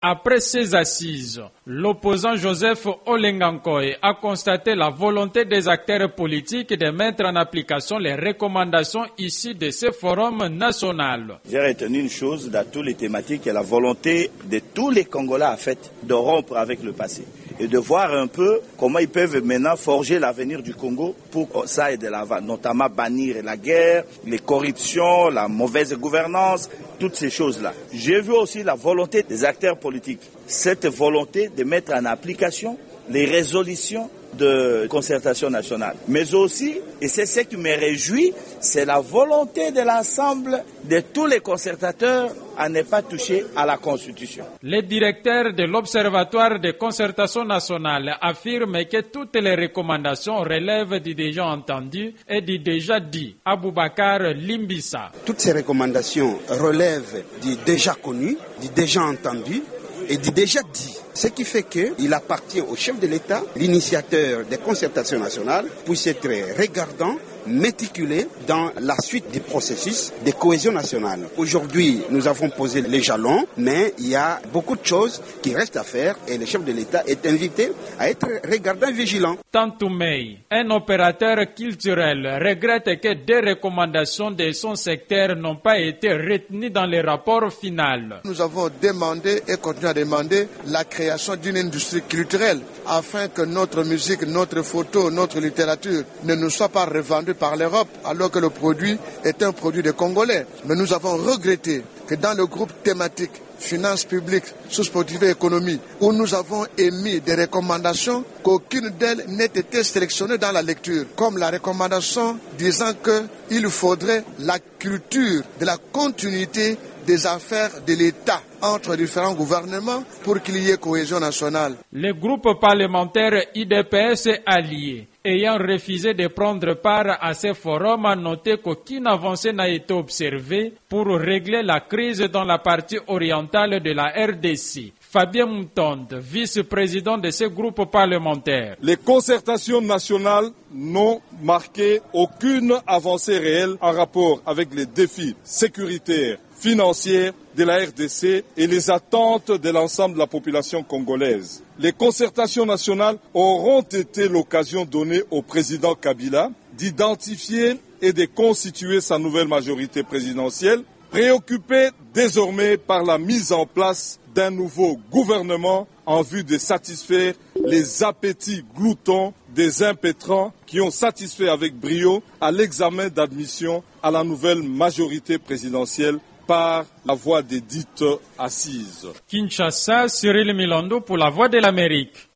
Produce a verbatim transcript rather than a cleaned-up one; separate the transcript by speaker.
Speaker 1: après ces assises. L'opposant Joseph Olengankoy a constaté la volonté des acteurs politiques de mettre en application les recommandations issues de ce forum national.
Speaker 2: J'ai retenu une chose dans toutes les thématiques, et la volonté de tous les Congolais en fait, de rompre avec le passé et de voir un peu comment ils peuvent maintenant forger l'avenir du Congo pour que ça aille de l'avant, notamment bannir la guerre, les corruptions, la mauvaise gouvernance, toutes ces choses-là. J'ai vu aussi la volonté des acteurs politiques, cette volonté de mettre en application les résolutions de concertation nationale. Mais aussi, et c'est ce qui me réjouit, c'est la volonté de l'ensemble de tous les concertateurs à ne pas toucher à la Constitution.
Speaker 1: Le directeur de l'Observatoire de concertation nationale affirme que toutes les recommandations relèvent du déjà entendu et du déjà dit. Aboubakar Limbissa.
Speaker 3: Toutes ces recommandations relèvent du déjà connu, du déjà entendu et du déjà dit. Ce qui fait qu'il appartient au chef de l'État, l'initiateur des concertations nationales, puisse être regardant, méticulé dans la suite du processus de cohésion nationale. Aujourd'hui, nous avons posé les jalons, mais il y a beaucoup de choses qui restent à faire et le chef de l'État est invité à être regardant et vigilant.
Speaker 1: Tantoumei, un opérateur culturel, regrette que des recommandations de son secteur n'ont pas été retenues dans le rapport final.
Speaker 4: Nous avons demandé et continuons à demander la création d'une industrie culturelle afin que notre musique, notre photo, notre littérature ne nous soit pas revendue par l'Europe alors que le produit est un produit des Congolais. Mais nous avons regretté que dans le groupe thématique finances publiques, sous-sportives et économie, où nous avons émis des recommandations qu'aucune d'elles n'ait été sélectionnée dans la lecture, comme la recommandation disant qu'il faudrait la culture de la continuité des affaires de l'État entre différents gouvernements pour qu'il y ait cohésion nationale.
Speaker 1: Le groupe parlementaire I D P S allié, ayant refusé de prendre part à ce forum, a noté qu'aucune avancée n'a été observée pour régler la crise dans la partie orientale de la R D C. Fabien Moutonde, vice-président de ce groupe parlementaire.
Speaker 5: Les concertations nationales n'ont marqué aucune avancée réelle en rapport avec les défis sécuritaires, financiers de la R D C et les attentes de l'ensemble de la population congolaise. Les concertations nationales auront été l'occasion donnée au président Kabila d'identifier et de constituer sa nouvelle majorité présidentielle, préoccupé désormais par la mise en place d'un nouveau gouvernement en vue de satisfaire les appétits gloutons des impétrants qui ont satisfait avec brio à l'examen d'admission à la nouvelle majorité présidentielle par la voie des dites assises.
Speaker 1: Kinshasa, Cyril Milando pour la Voix de l'Amérique.